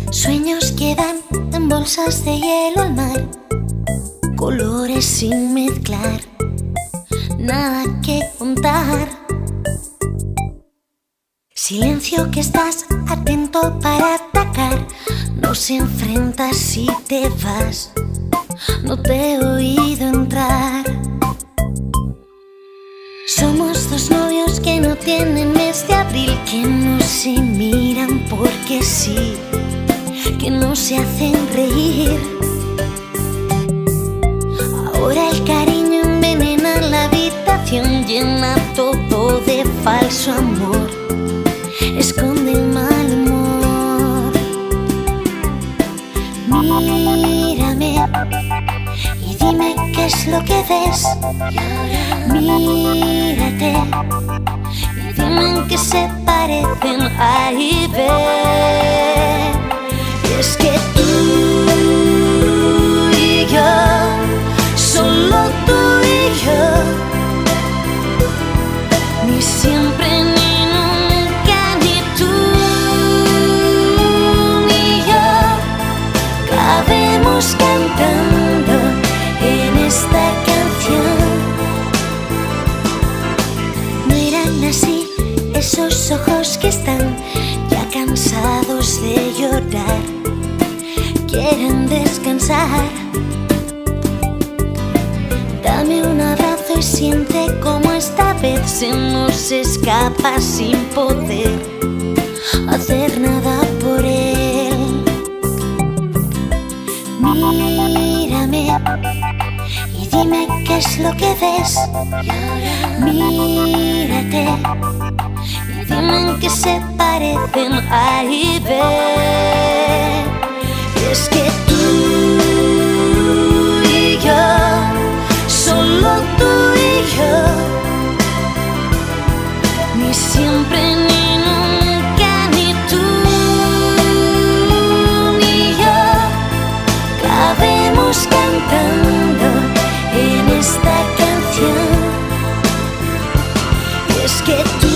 Sueños quedan en bolsas de hielo al mar, colores sin mezclar, nada que contar. Silencio que estás atento para atacar, nos enfrentas si te vas, no te he oído entrar. Somos dos novios que no tienen mes de abril, que no se miran porque sí, que no se hacen reír. Ahora el cariño envenena la habitación, llena todo de falso amor, esconde el mal humor. Mírame y dime qué es lo que ves. Mírate y dime en qué se parecen. Ahí ve. Y es que tú y yo, solo tú y yo, ni siempre ni nunca, ni tú ni yo, cabemos cantando en esta canción. No eran así esos ojos que están ya cansados de llorar, quieren descansar. Dame un abrazo y siente como esta vez se nos escapa sin poder hacer nada por él. Mírame y dime qué es lo que ves. Mírate y dime en qué se parecen. Ahí ve. Y es que tú y yo, solo tú y yo, ni siempre ni nunca, ni tú ni yo, cabemos cantando en esta canción. Y es que tú